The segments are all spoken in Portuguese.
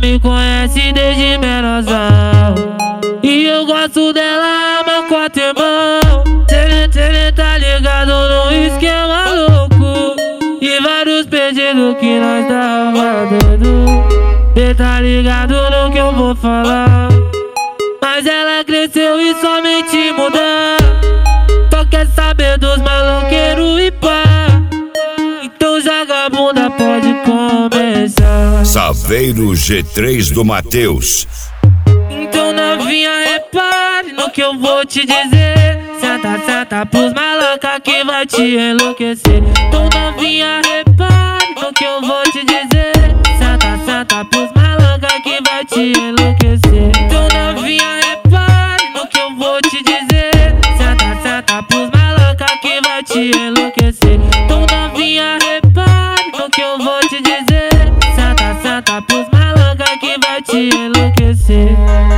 me conhece desde menorzão e eu gosto dela, meu quarto irmão. Cê tá ligado no esquema louco e vários pedidos que nós tava dando. Cê tá ligado no que eu vou falar, mas ela cresceu e somente mudar. Só quer saber dos maloqueiros e pá, então joga a bunda, pode começar. Saveiro G3 do Matheus. Então novinha, repare no que eu vou te dizer. Senta, senta pros maloca que vai te enlouquecer. Então novinha, repare no que eu vou te dizer. Senta, senta pros maloca que vai te enlouquecer. Então novinha, repare no que eu vou te dizer. Senta, senta pros maloca que vai te enlouquecer. Então novinha, repare no que eu vou te dizer. Senta, senta pros maloca que vai te enlouquecer.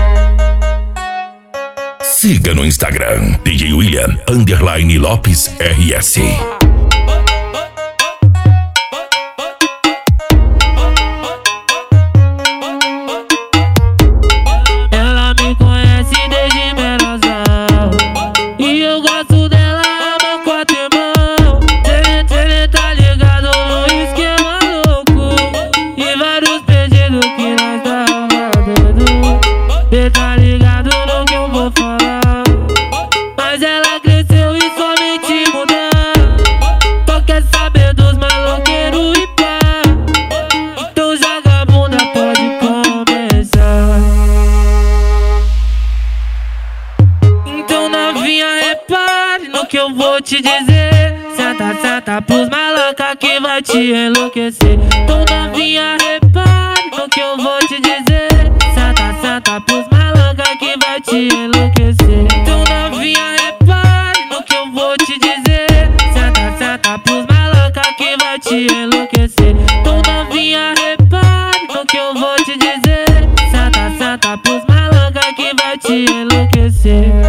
Siga no Instagram DJ William_Lopes RS. Ela me conhece desde menorzão e eu gosto dela, meu quarto irmão. Cê tá ligado no esquema louco e vários pedidos que nós tava dando. Cê tá ligado no que eu vou falar, mas ela cresceu e somente mudar. Só quer saber dos maloqueiros e pá, então joga a bunda, pode começar. Então novinha, repare no que eu vou te dizer. Senta, senta pros maloca que vai te enlouquecer. Então novinha, repare no que eu vou te dizer. Senta, senta pros maloca que vai te enlouquecer. Então novinha, repare no que eu vou te dizer. Senta, senta pros maloca que vai te enlouquecer. Então novinha, repare no que eu vou te dizer. Senta, senta pros maloca que vai te enlouquecer.